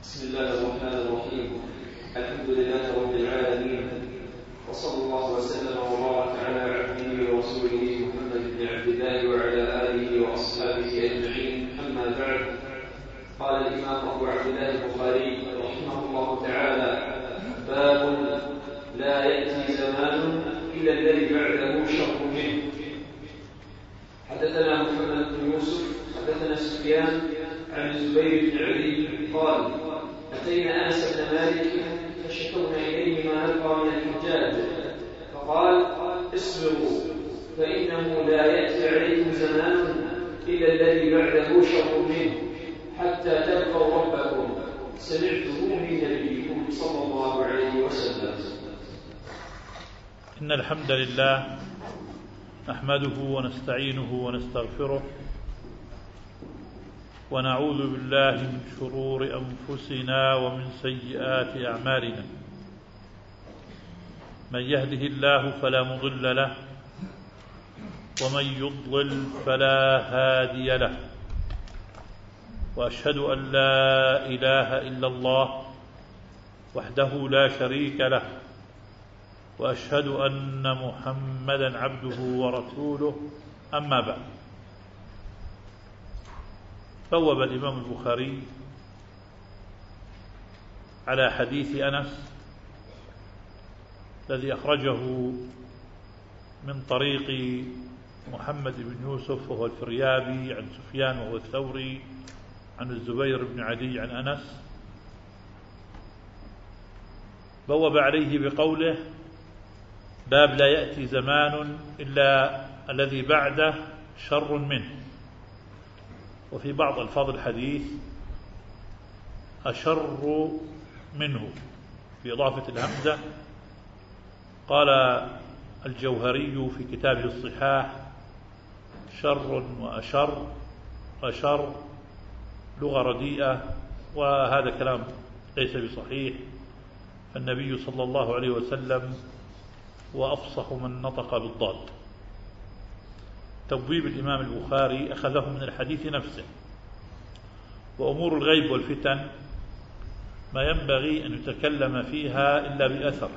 بسم الله الرحمن الرحيم. الحمد لله رب العالمين، وصلى الله وسلم وبارك على عبده ورسوله محمد بن عبد الله وعلى آله وأصحابه أجمعين. أما بعد، قال الإمام أبو عبد الله البخاري رحمه الله تعالى: باب لا يأتي زمان إلا الذي بعده شر منه. حدثنا محمد بن يوسف حدثنا سفيان عن الزبير بن علي قال: أتينا أنس بن مالك فشكونا إليه ما نلقى من الحجاج، فقال: اصبروا فإنه لا يأتي عليكم زمان إلا الذي بعده شر منه حتى تلقوا ربكم. سمعته من نبيكم صلى الله عليه وسلم. إن الحمد لله نحمده ونستعينه ونستغفره، ونعوذ بالله من شرور أنفسنا ومن سيئات أعمالنا. من يهده الله فلا مضل له، ومن يضلل فلا هادي له، وأشهد أن لا إله إلا الله وحده لا شريك له، وأشهد أن محمدا عبده ورسوله. أما بعد، بوب الإمام البخاري على حديث أنس الذي أخرجه من طريق محمد بن يوسف وهو الفريابي عن سفيان وهو الثوري عن الزبير بن عدي عن أنس. بوب عليه بقوله: باب لا يأتي زمان إلا الذي بعده شر منه. وفي بعض ألفاظ الحديث أشر منه بإضافة الهمزة. قال الجوهري في كتابه الصحاح: شر وأشر، أشر لغة رديئة، وهذا كلام ليس بصحيح. النبي صلى الله عليه وسلم وأفصح من نطق بالضاد. تبويب الإمام البخاري أخذه من الحديث نفسه. وأمور الغيب والفتن ما ينبغي أن يتكلم فيها إلا بأثر،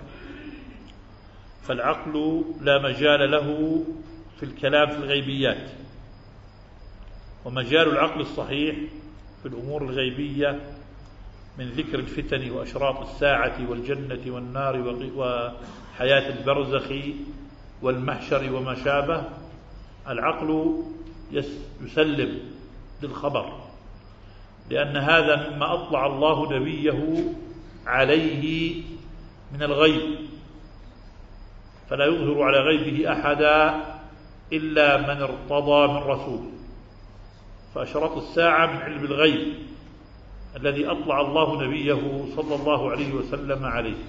فالعقل لا مجال له في الكلام في الغيبيات، ومجال العقل الصحيح في الأمور الغيبية من ذكر الفتن وأشراط الساعة والجنة والنار وحياة البرزخ والمحشر وما شابه. العقل يسلم للخبر، لأن هذا مما أطلع الله نبيه عليه من الغيب، فلا يظهر على غيبه أحدا إلا من ارتضى من رسول. فأشراط الساعة من علم الغيب الذي أطلع الله نبيه صلى الله عليه وسلم عليه.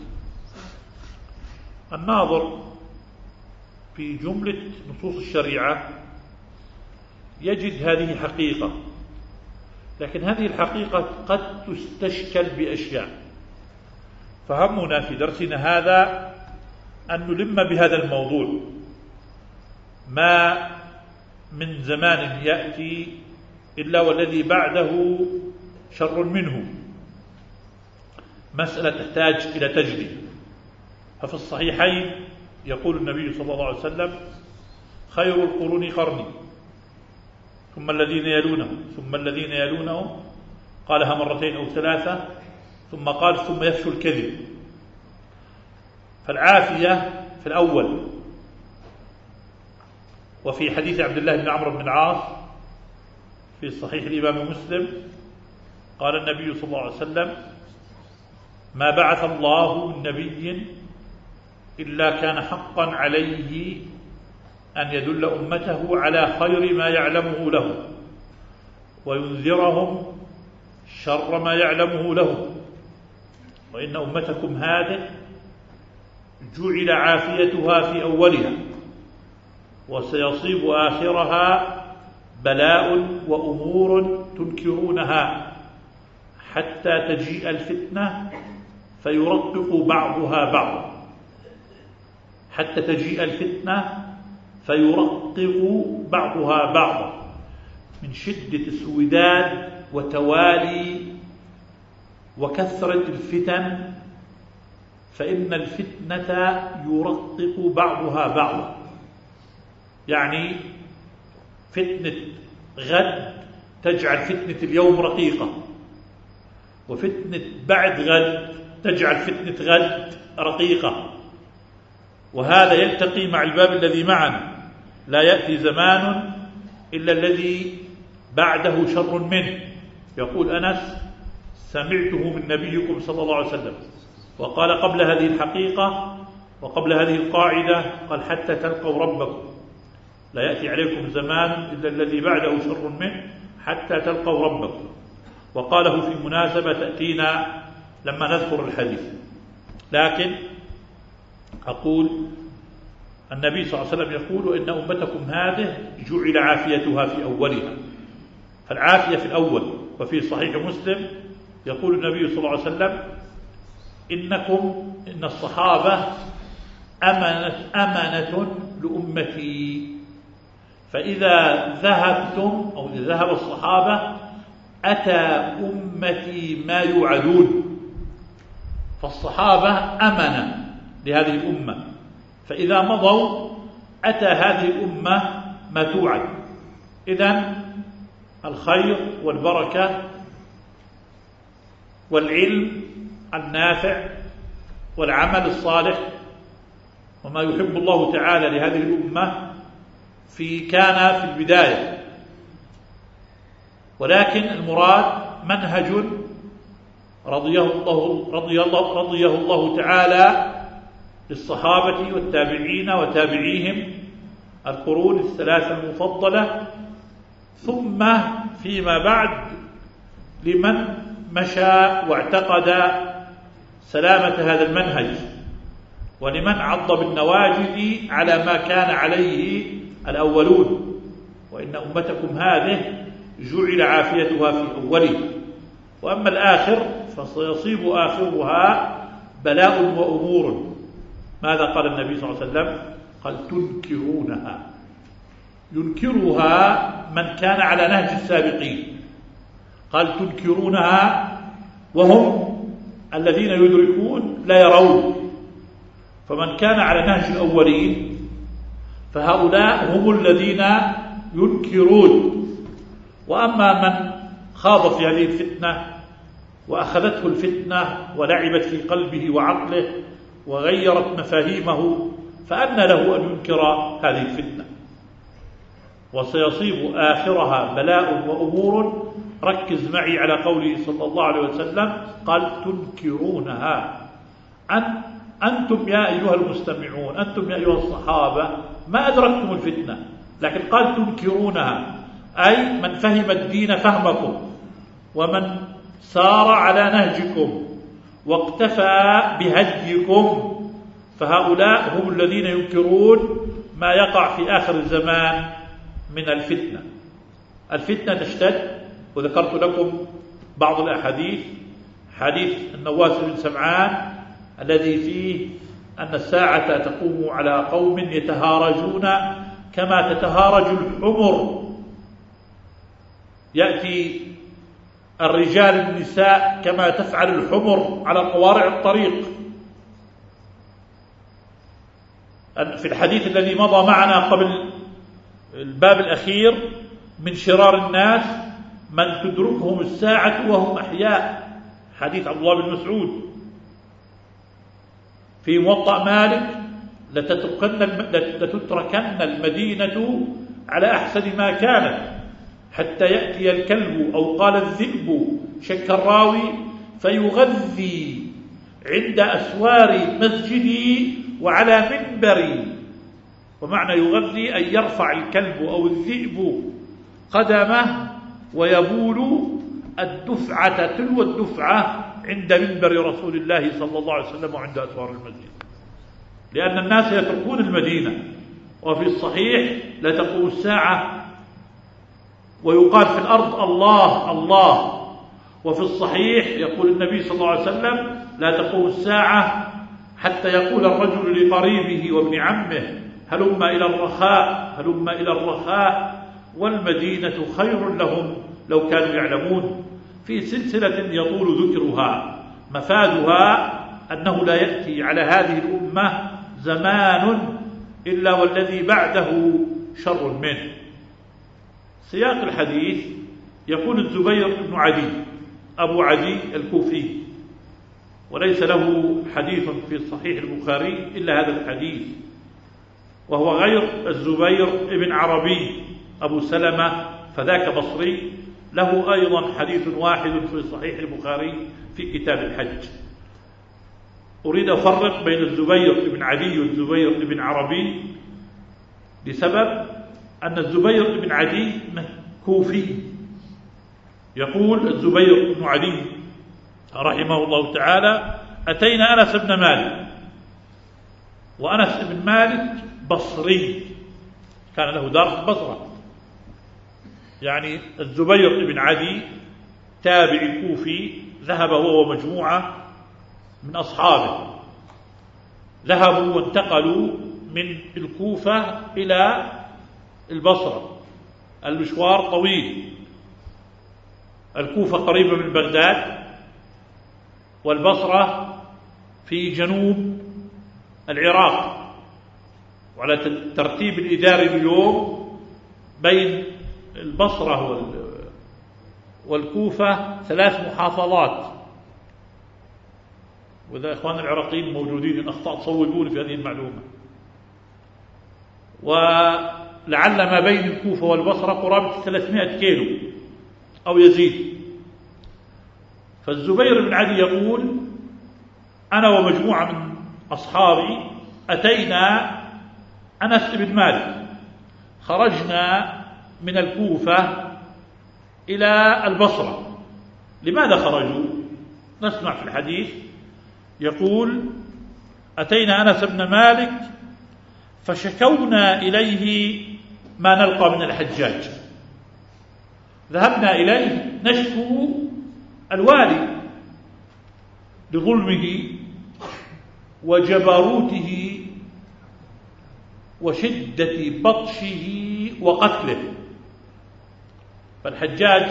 الناظر في جملة نصوص الشريعة يجد هذه حقيقة، لكن هذه الحقيقة قد تستشكل بأشياء. فهمنا في درسنا هذا أن نلم بهذا الموضوع: ما من زمان يأتي إلا والذي بعده شر منه. مسألة تحتاج إلى تجلي. ففي الصحيحين يقول النبي صلى الله عليه وسلم: خير القرون قرني، ثم الذين يلونهم، ثم الذين يلونهم. قالها مرتين أو ثلاثة، ثم قال: ثم يفشو الكذب. فالعافية في الأول. وفي حديث عبد الله بن عمرو بن العاص في صحيح الإمام مسلم قال النبي صلى الله عليه وسلم: ما بعث الله من نبي إلا كان حقا عليه أن يدل أمته على خير ما يعلمه له، وينذرهم شر ما يعلمه له، وإن أمتكم هذه جعل عافيتها في أولها، وسيصيب آخرها بلاء وأمور تنكرونها، حتى تجيء الفتنة فيرقق بعضها بعضا، حتى تجيء الفتنة فيرقق بعضها بعضا، من شدة اسوداد وتوالي وكثرة الفتن، فإن الفتنة يرقق بعضها بعضا. يعني فتنة غد تجعل فتنة اليوم رقيقة، وفتنة بعد غد تجعل فتنة غد رقيقة، وهذا يلتقي مع الباب الذي معنا: لا يأتي زمان إلا الذي بعده شر منه. يقول أنس: سمعته من نبيكم صلى الله عليه وسلم، وقال قبل هذه الحقيقة وقبل هذه القاعدة، قال: حتى تلقوا ربكم، لا يأتي عليكم زمان إلا الذي بعده شر منه حتى تلقوا ربكم. وقاله في مناسبة تأتينا لما نذكر الحديث. لكن أقول النبي صلى الله عليه وسلم يقول: إن أمتكم هذه جعل عافيتها في أولها، فالعافية في الأول. وفي صحيح مسلم يقول النبي صلى الله عليه وسلم: إن الصحابة أمنة لأمتي، فإذا ذهبتم أو إذا ذهب الصحابة أتى أمتي ما يوعدون. فالصحابة أمنة لهذه الأمة، فإذا مضوا أتى هذه الأمة ما توعد. إذن الخير والبركة والعلم النافع والعمل الصالح وما يحب الله تعالى لهذه الأمة كان في البداية، ولكن المراد منهج رضيه الله تعالى للصحابة والتابعين وتابعيهم القرون الثلاثة المفضلة، ثم فيما بعد لمن مشى واعتقد سلامة هذا المنهج، ولمن عض بالنواجذ على ما كان عليه الأولون. وإن أمتكم هذه جعل عافيتها في أوله، وأما الآخر فسيصيب آخرها بلاء وأمور. ماذا قال النبي صلى الله عليه وسلم؟ قال: تنكرونها. ينكرها من كان على نهج السابقين. قال: تنكرونها وهم الذين يدركون لا يرون. فمن كان على نهج الأولين فهؤلاء هم الذين ينكرون. وأما من خاض في هذه الفتنة وأخذته الفتنة ولعبت في قلبه وعقله وغيرت مفاهيمه، فأن له أن ينكر هذه الفتنة، وسيصيب آخرها بلاء وأمور. ركز معي على قوله صلى الله عليه وسلم: قال: تنكرونها. أنتم يا أيها المستمعون، أنتم يا أيها الصحابة ما أدركتم الفتنة، لكن قال: تنكرونها، أي من فهم الدين فهمكم، ومن سار على نهجكم واقتفى بهديكم، فهؤلاء هم الذين ينكرون ما يقع في آخر الزمان من الفتنة. الفتنة تشتد، وذكرت لكم بعض الأحاديث، حديث النواس بن سمعان الذي فيه أن الساعة تقوم على قوم يتهارجون كما تتهارج الحمر، يأتي الرجال النساء كما تفعل الحمر على قوارع الطريق. في الحديث الذي مضى معنا قبل الباب الأخير: من شرار الناس من تدركهم الساعة وهم أحياء، حديث عبد الله بن مسعود. في موطأ مالك: لتتركن المدينة على أحسن ما كانت حتى يأتي الكلب أو قال الذئب، شك الراوي، فيغذي عند أسوار مسجدي وعلى منبري. ومعنى يغذي أن يرفع الكلب أو الذئب قدمه ويبول الدفعة تلو الدفعة عند منبر رسول الله صلى الله عليه وسلم وعند أسوار المسجد، لأن الناس يتركون المدينة. وفي الصحيح: لا تقوم الساعة ويقال في الأرض الله الله. وفي الصحيح يقول النبي صلى الله عليه وسلم: لا تقوم الساعة حتى يقول الرجل لقريبه وابن عمه: هلم إلى الرخاء، هلم إلى الرخاء، والمدينة خير لهم لو كانوا يعلمون. في سلسلة يطول ذكرها، مفادها أنه لا يأتي على هذه الأمة زمان إلا والذي بعده شر منه. سياق الحديث يقول الزبير بن عدي أبو عدي الكوفي، وليس له حديث في صحيح البخاري إلا هذا الحديث، وهو غير الزبير بن عربي أبو سلمة فذاك بصري، له أيضا حديث واحد في صحيح البخاري في كتاب الحج. أريد أفرق بين الزبير بن عدي والزبير بن عربي لسبب أن الزبير بن عدي كوفي. يقول الزبير بن عدي رحمه الله تعالى: أتينا أنس بن مالك، وأنس بن مالك بصري، كان له دار في البصرة. يعني الزبير بن عدي تابعي كوفي، ذهب هو ومجموعة من أصحابه، ذهبوا وانتقلوا من الكوفة إلى البصرة، المشوار طويل. الكوفة قريبة من بغداد، والبصرة في جنوب العراق، وعلى الترتيب الإداري اليوم بين البصرة والكوفة 3 محافظات. وإذا إخوان العراقيين موجودين إن أخطأت صوبوني في هذه المعلومة. ولعل ما بين الكوفة والبصرة قرابة 300 كيلو أو يزيد. فالزبير بن عدي يقول: أنا ومجموعة من أصحابي أتينا أنس بن مالك، خرجنا من الكوفة إلى البصرة. لماذا خرجوا؟ نسمع في الحديث. يقول: أتينا أنس بن مالك فشكونا إليه ما نلقى من الحجاج. ذهبنا إليه نشكو الوالي لظلمه وجبروته وشدة بطشه وقتله. فالحجاج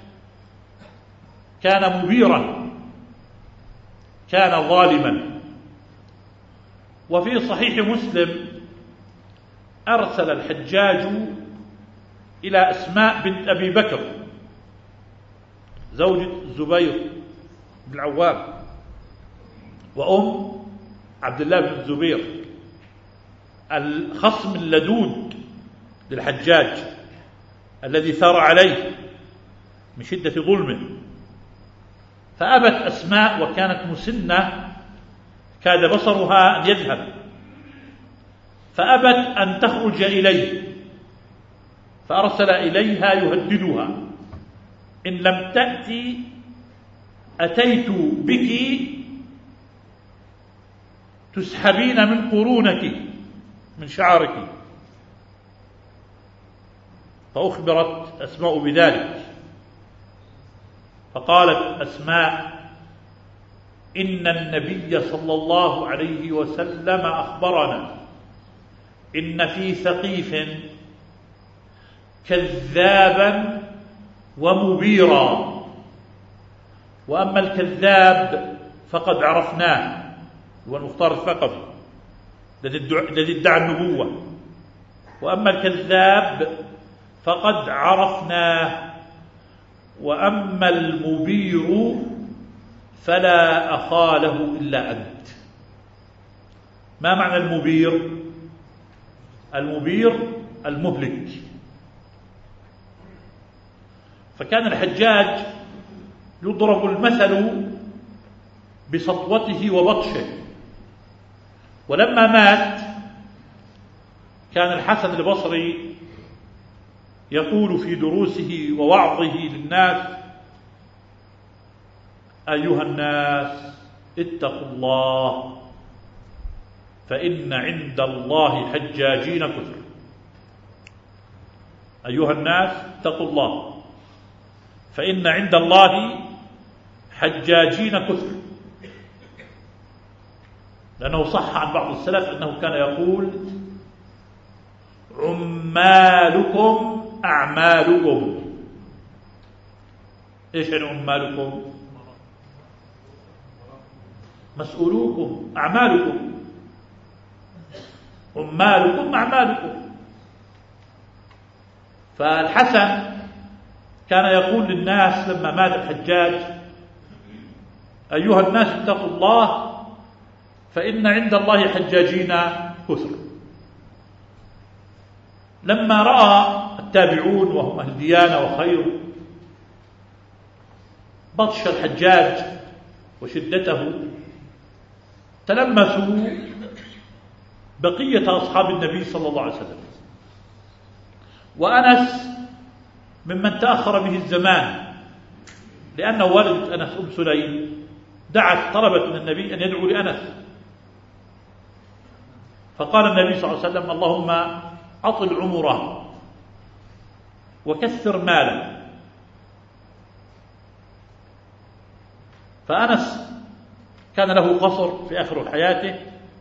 كان مبيرا، كان ظالما. وفي صحيح مسلم أرسل الحجاج إلى أسماء بنت أبي بكر زوجة الزبير بن العوام وأم عبد الله بن الزبير، الخصم اللدود للحجاج الذي ثار عليه من شدة ظلمه. فأبت أسماء، وكانت مسنة كاد بصرها أن يذهب، فأبت أن تخرج إليه، فأرسل إليها يهددها: إن لم تأتي أتيت بك تسحبين من قرونك، من شعرك. فأخبرت أسماء بذلك، فقالت أسماء: إن النبي صلى الله عليه وسلم أخبرنا إن في ثقيف كذابا ومبيرا، وأما الكذاب فقد عرفناه، هو المختار الثقفي الذي ادعى النبوة، وأما الكذاب فقد عرفناه، وأما المبير فلا أخا له إلا أنت. ما معنى المبير؟ المبير المهلك. فكان الحجاج يضرب المثل بسطوته وبطشه. ولما مات كان الحسن البصري يقول في دروسه ووعظه للناس: أيها الناس اتقوا الله، فإن عند الله حجاجين كثر. أيها الناس اتقوا الله، فإن عند الله حجاجين كثر. لأنه صح عن بعض السلف أنه كان يقول: عمالكم أعمالكم. إيش يعني عمالكم؟ مسؤولوكم، أعمالكم، عمالكم أعمالكم. فالحسن كان يقول للناس لما مات الحجاج: أيها الناس اتقوا الله فإن عند الله حجاجين كثر. لما رأى التابعون وهم أهل ديانة وخير بطش الحجاج وشدته، تلمسوا بقية أصحاب النبي صلى الله عليه وسلم. وأنس ممن تأخر به الزمان، لأنه والد أنس أم سليم دعت طلبت من النبي أن يدعو لأنس، فقال النبي صلى الله عليه وسلم: اللهم أطل عمره وكثر ماله. فأنس كان له قصر في آخر حياته،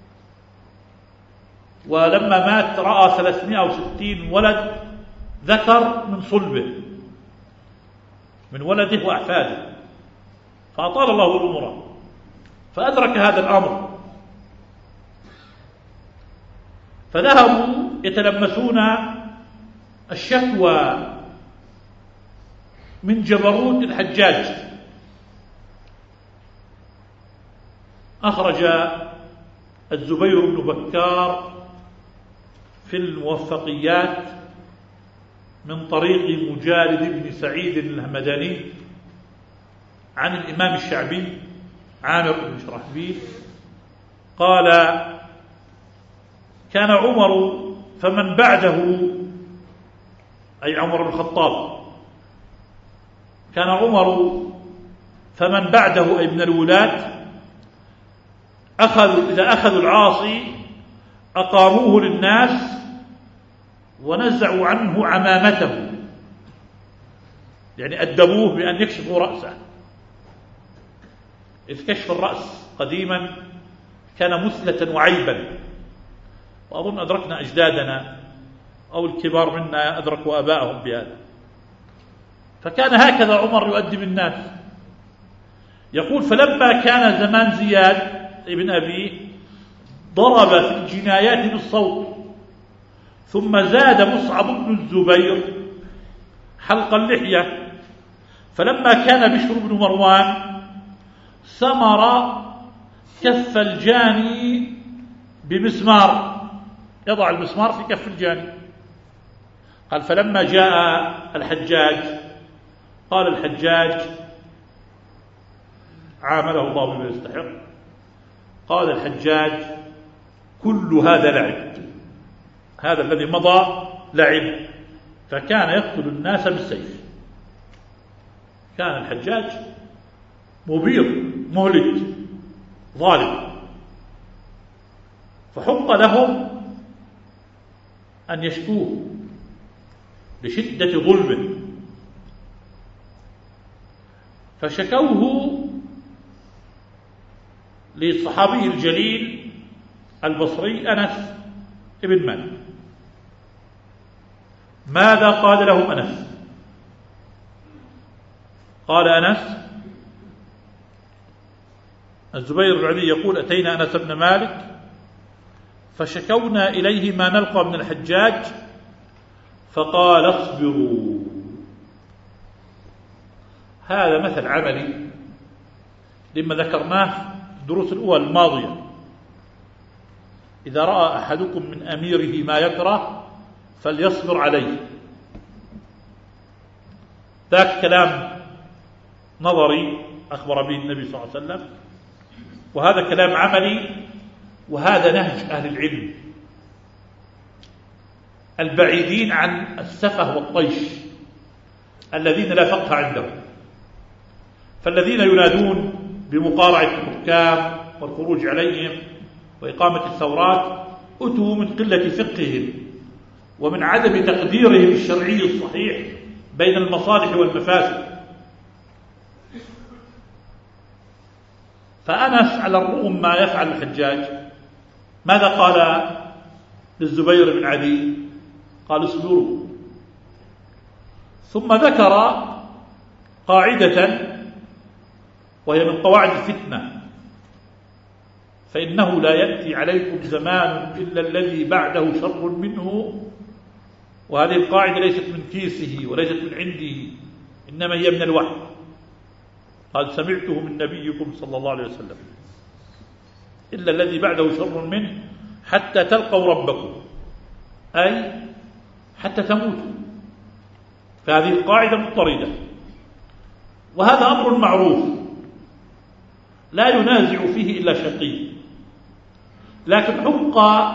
ولما مات رأى 360 ولد ذكر من صلبه، من ولده وأحفاده، فأطال الله عمره، فأدرك هذا الأمر، فذهبوا يتلمسون الشكوى من جبروت الحجاج. أخرج الزبير بن بكار في الموفقيات من طريق مجالد بن سعيد الهمداني عن الإمام الشعبي عامر بن شرحبيل قال: كان عمر فمن بعده، أي عمر بن الخطاب، كان عمر فمن بعده أي من الولاة إذا أخذوا العاصي أقاموه للناس ونزعوا عنه عمامته، يعني أدبوه بأن يكشفوا رأسه، إذ كشف الرأس قديما كان مثلة وعيبا، وأظن أدركنا أجدادنا أو الكبار منا أدركوا آباءهم بهذا. فكان هكذا عمر يؤدب الناس. يقول: فلما كان زمان زياد ابن أبيه ضرب في الجنايات بالصوت، ثم زاد مصعب بن الزبير حلق اللحية، فلما كان بشر بن مروان سمر كف الجاني بمسمار، يضع المسمار في كف الجاني. قال: فلما جاء الحجاج قال الحجاج عامله الله بما يستحق، قال الحجاج: كل هذا لعب، هذا الذي مضى لعب. فكان يقتل الناس بالسيف. كان الحجاج مبيض مهلك ظالم، فحق لهم أن يشكوه لشدة ظلمه، فشكوه لصحابي الجليل البصري أنس ابن مالك. ماذا قال لهم أنس؟ قال أنس: الزبير بن علي يقول: أتينا أنس بن مالك فشكونا إليه ما نلقى من الحجاج، فقال: اصبروا. هذا مثل عملي لما ذكرناه في الدروس الأولى الماضية: إذا رأى أحدكم من أميره ما يكره فليصبر عليه. ذاك كلام نظري أخبر به النبي صلى الله عليه وسلم، وهذا كلام عملي، وهذا نهج أهل العلم البعيدين عن السفه والطيش الذين لا فقه عندهم. فالذين ينادون بمقارعة الحكام والخروج عليهم وإقامة الثورات أتوا من قلة فقههم ومن عدم تقديرهم الشرعي الصحيح بين المصالح والمفاسد. فأنس على الرغم ما يفعل الحجاج ماذا قال للزبير بن عدي؟ قال: اصبروا. ثم ذكر قاعدة وهي من قواعد الفتنة: فإنه لا يأتي عليكم زمان إلا الذي بعده شر منه. وهذه القاعدة ليست من كيسه وليست من عنده، إنما هي من الوحي. قال: سمعته من نبيكم صلى الله عليه وسلم: إلا الذي بعده شر منه حتى تلقوا ربكم، أي حتى تموتوا. فهذه القاعدة مضطردة، وهذا أمر معروف لا ينازع فيه إلا شقي. لكن حق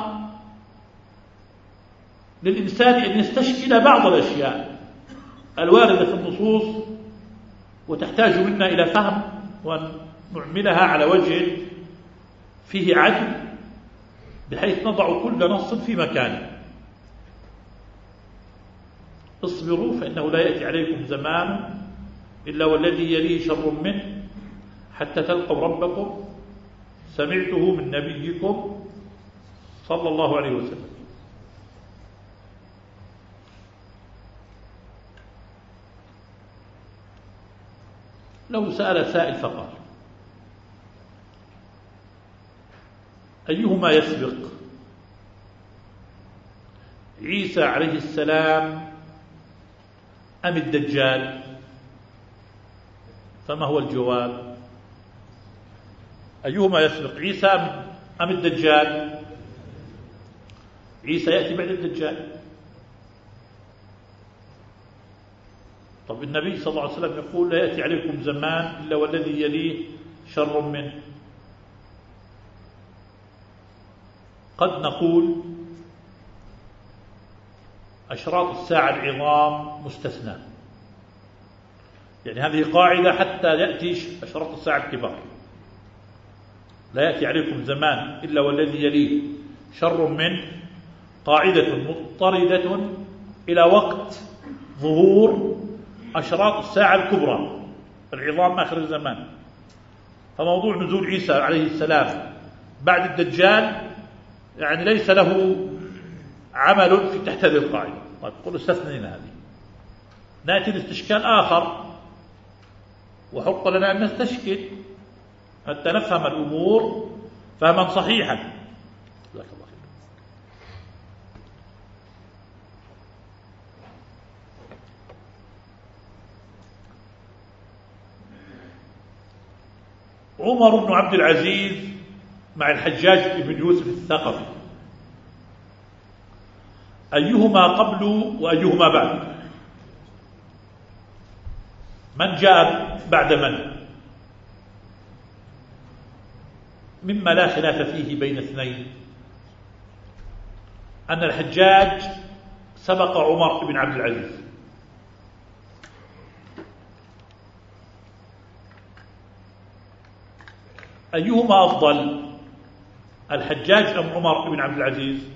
للإنسان أن يستشكل بعض الأشياء الواردة في النصوص وتحتاج منا إلى فهم، وأن نعملها على وجه فيه عدل، بحيث نضع كل نص في مكانه. اصبروا فإنه لا يأتي عليكم زمان إلا والذي يليه شر منه حتى تلقوا ربكم، سمعته من نبيكم صلى الله عليه وسلم. لو سأل سائل فقال: أيهما يسبق، عيسى عليه السلام أم الدجال؟ فما هو الجواب؟ أيهما يسبق، عيسى أم الدجال؟ عيسى يأتي بعد الدجال. طب النبي صلى الله عليه وسلم يقول: لا يأتي عليكم زمان إلا والذي يليه شر منه. قد نقول أشراط الساعة العظام مستثنى، يعني هذه قاعدة حتى يأتي أشراط الساعة الكبار. لا يأتي عليكم زمان إلا والذي يليه شر منه، قاعدة مضطردة إلى وقت ظهور أشراط الساعة الكبرى العظام آخر الزمان. فموضوع نزول عيسى عليه السلام بعد الدجال يعني ليس له عمل في تحت هذه القاعدة. طيب قل استثنينا هذه، نأتي لاستشكال آخر، وحق لنا أن نستشكل حتى نفهم الأمور فهما صحيحا. جزاك الله خير. عمر بن عبد العزيز مع الحجاج بن يوسف الثقفي، أيهما قبل وأيهما بعد؟ من جاء بعد من؟ مما لا خلاف فيه بين اثنين أن الحجاج سبق عمر بن عبد العزيز، أيهما أفضل، الحجاج أم عمر بن عبد العزيز؟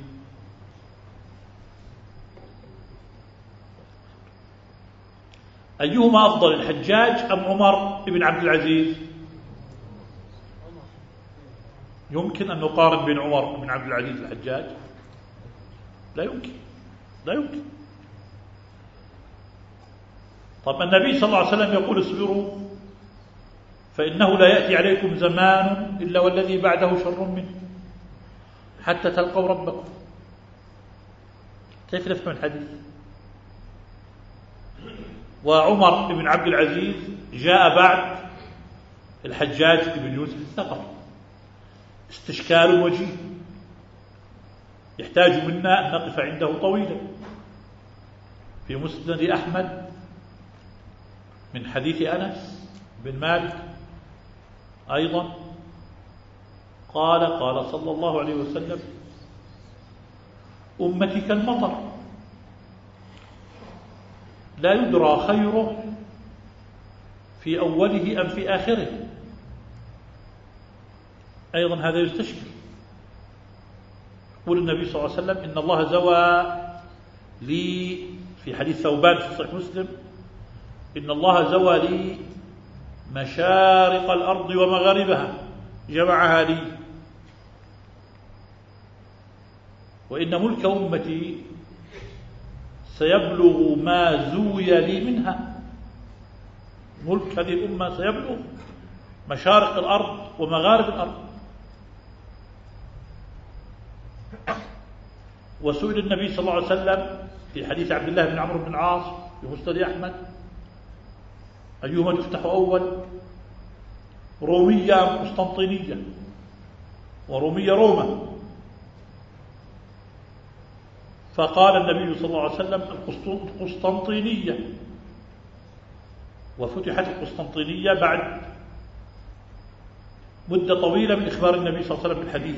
أيهما أفضل، الحجاج أم عمر بن عبد العزيز؟ يمكن أن نقارن بين عمر بن عبد العزيز والحجاج؟ لا يمكن، لا يمكن. طب النبي صلى الله عليه وسلم يقول: اصبروا فإنه لا يأتي عليكم زمان إلا والذي بعده شر منه حتى تلقوا ربكم. كيف نفهم الحديث؟ وعمر بن عبد العزيز جاء بعد الحجاج بن يوسف الثقفي. استشكال وجيه يحتاج منا أن نقف عنده طويلا. في مسند أحمد من حديث أنس بن مالك أيضا قال صلى الله عليه وسلم: أمتي كالمطر لا يدرى خيره في أوله أم في آخره. أيضا هذا يستشكل. يقول النبي صلى الله عليه وسلم: إن الله زوى لي، في حديث ثوبان في صحيح مسلم: إن الله زوى لي مشارق الأرض ومغاربها، جمعها لي، وإن ملك أمتي سيبلغ ما زوي لي منها. ملك هذه الأمة سيبلغ مشارق الأرض ومغارب الأرض. وسئل النبي صلى الله عليه وسلم في حديث عبد الله بن عمرو بن العاص في مسند أحمد: أيهما تفتح أول؟ رومية قسطنطينية، ورومية روما. فقال النبي صلى الله عليه وسلم: القسطنطينية. وفتحت القسطنطينية بعد مدة طويلة من إخبار النبي صلى الله عليه وسلم بالحديث.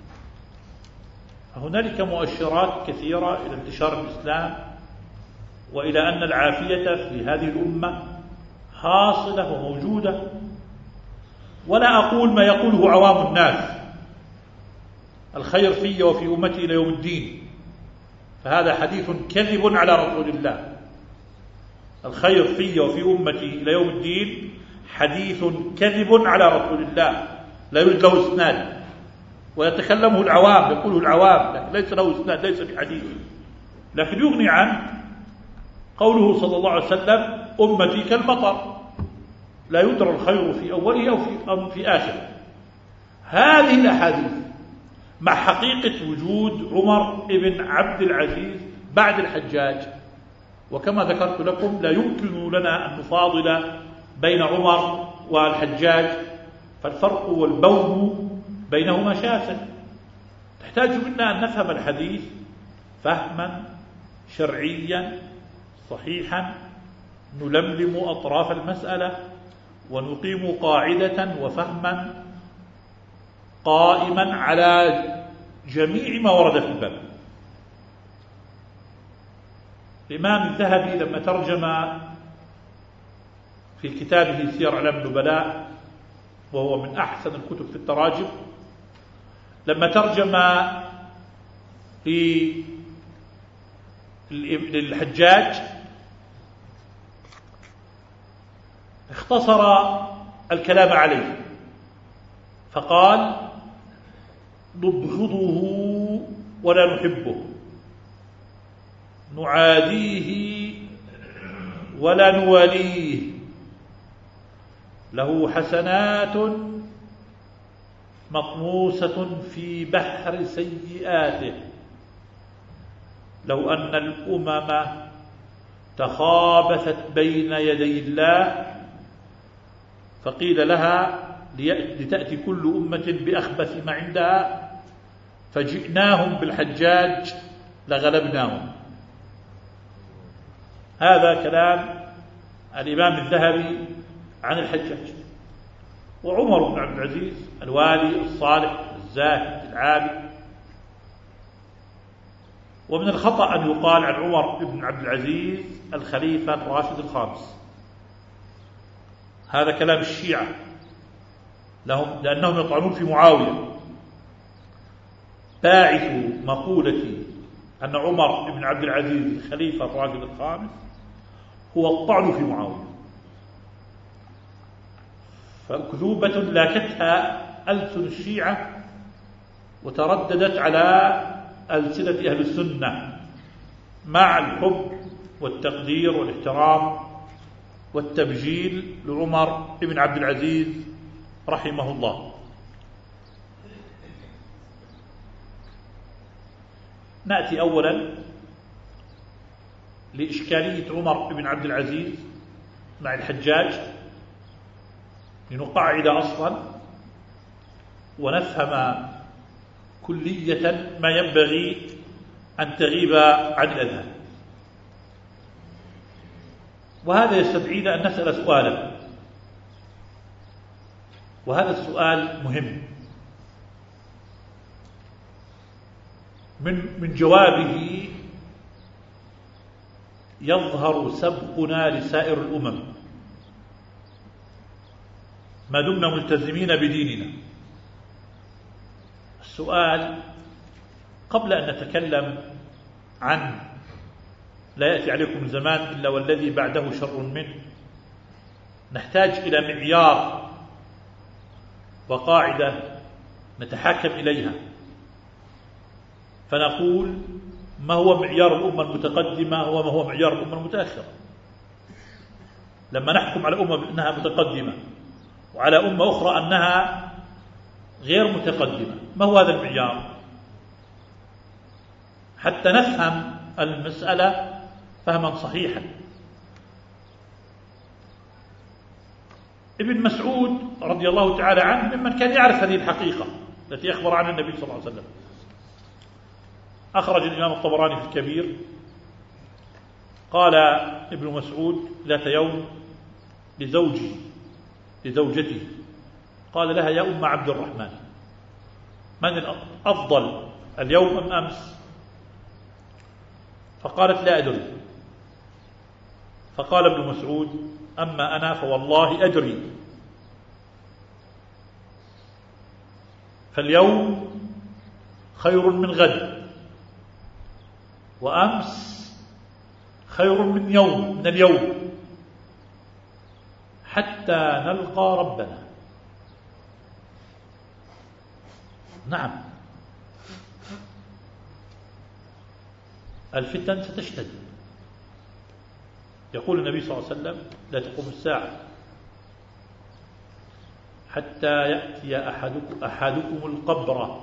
فهنالك مؤشرات كثيرة إلى انتشار الإسلام وإلى أن العافية في هذه الأمة حاصلة وموجودة. ولا أقول ما يقوله عوام الناس: الخير في وفي أمتي إلى يوم الدين، فهذا حديث كذب على رسول الله. الخير في وفي أمتي إلى يوم الدين حديث كذب على رسول الله، لا يوجد له إسناد، ويتكلمه العوام، يقوله العوام، لكن ليس له إسناد، ليس بحديث. لكن يغني عنه قوله صلى الله عليه وسلم: أمتي كالمطر لا يدرى الخير في أوله أو في آخره. هذه الأحاديث مع حقيقة وجود عمر بن عبد العزيز بعد الحجاج، وكما ذكرت لكم لا يمكن لنا أن نفاضل بين عمر والحجاج، فالفرق والبون بينهما شاسع. تحتاج منا أن نفهم الحديث فهما شرعيا صحيحا، نلملم أطراف المسألة ونقيم قاعدة وفهما قائما على جميع ما ورد في الباب. الإمام الذهبي لما ترجم في كتابه سير أعلام النبلاء، وهو من أحسن الكتب في التراجم، لما ترجم للحجاج اختصر الكلام عليه فقال: نبغضه ولا نحبه، نعاديه ولا نواليه، له حسنات مطموسة في بحر سيئاته، لو أن الأمم تخابثت بين يدي الله فقيل لها لتأتي كل أمة بأخبث ما عندها فجئناهم بالحجاج لغلبناهم. هذا كلام الإمام الذهبي عن الحجاج. وعمر بن عبد العزيز الوالي الصالح الزاهد العابد. ومن الخطأ أن يقال عن عمر بن عبد العزيز الخليفة الراشد الخامس، هذا كلام الشيعة لأنهم يطعنون في معاوية. باعث مقولة أن عمر بن عبد العزيز الخليفة الراشد الخامس هو الطعن في معاوية، فأكذوبة لاكتها ألسن الشيعة وترددت على ألسنة أهل السنة مع الحب والتقدير والاحترام والتبجيل لعمر بن عبد العزيز رحمه الله. نأتي أولا لإشكالية عمر بن عبد العزيز مع الحجاج لنقعد أصلا ونفهم كلية ما ينبغي أن تغيب عن الأذهان. وهذا يستدعينا أن نسأل سؤالا، وهذا السؤال مهم. من جوابه يظهر سبقنا لسائر الأمم ما دمنا ملتزمين بديننا. السؤال قبل أن نتكلم عن لا يأتي عليكم زمان إلا والذي بعده شر منه، نحتاج إلى معيار وقاعدة نتحاكم إليها، فنقول ما هو معيار الأمة المتقدمة وما هو معيار الأمة المتأخرة. لما نحكم على أمة بأنها متقدمة وعلى أمة أخرى أنها غير متقدمة، ما هو هذا المعيار؟ حتى نفهم المسألة فهما صحيحا. ابن مسعود رضي الله تعالى عنه ممن كان يعرف هذه الحقيقة التي أخبر عنها النبي صلى الله عليه وسلم. أخرج الإمام الطبراني في الكبير قال ابن مسعود ذات يوم لزوجته قال لها: يا أم عبد الرحمن، من الأفضل اليوم أم أمس؟ فقالت: لا أدري. فقال ابن مسعود: أما أنا فوالله أدري، فاليوم خير من غد، وأمس خير من اليوم، حتى نلقى ربنا. نعم، الفتن ستشتد. يقول النبي صلى الله عليه وسلم: لا تقوم الساعة حتى يأتي أحدكم القبر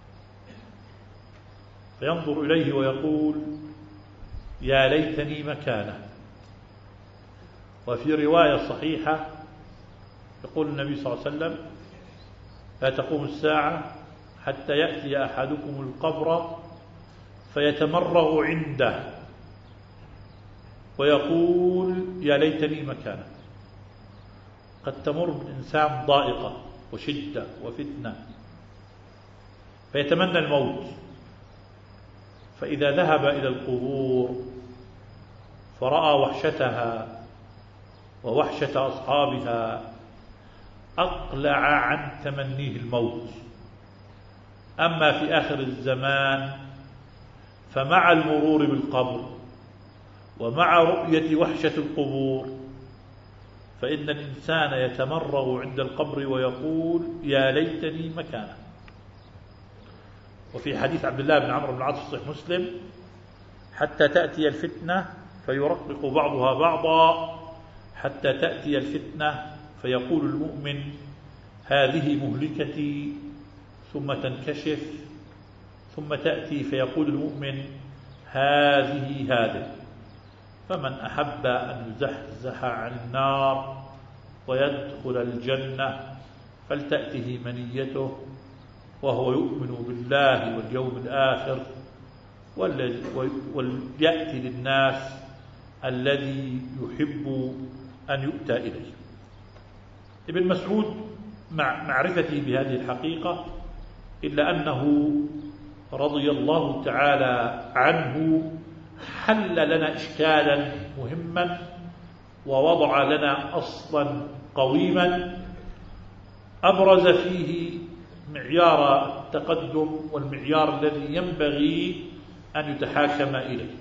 فينظر إليه ويقول: يا ليتني مكانه. وفي رواية صحيحة يقول النبي صلى الله عليه وسلم: لا تقوم الساعة حتى يأتي أحدكم القبر فيتمرغ عنده ويقول: يا ليتني مكانه. قد تمر بالإنسان ضائقة وشدة وفتنة فيتمنى الموت، فإذا ذهب إلى القبور فرأى وحشتها ووحشة أصحابها أقلع عن تمنيه الموت. أما في آخر الزمان فمع المرور بالقبر ومع رؤية وحشة القبور فإن الإنسان يتمرغ عند القبر ويقول: يا ليتني مكانه. وفي حديث عبد الله بن عمرو بن العاص في صحيح مسلم: حتى تأتي الفتنة فيرقق بعضها بعضا، حتى تأتي الفتنة فيقول المؤمن: هذه مهلكتي، ثم تنكشف، ثم تأتي فيقول المؤمن: هذه. فمن أحب أن يزحزح عن النار ويدخل الجنة فلتأته منيته وهو يؤمن بالله واليوم الآخر، وليأتي للناس الذي يحب أن يؤتى إليه. ابن مسعود مع معرفته بهذه الحقيقة إلا أنه رضي الله تعالى عنه حل لنا إشكالا مهما ووضع لنا أصلا قويما أبرز فيه معيار التقدم والمعيار الذي ينبغي أن يتحاكم إليه.